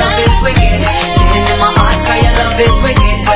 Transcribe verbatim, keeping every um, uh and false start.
love is wicked. Sitting in my heart, girl, your love is wicked.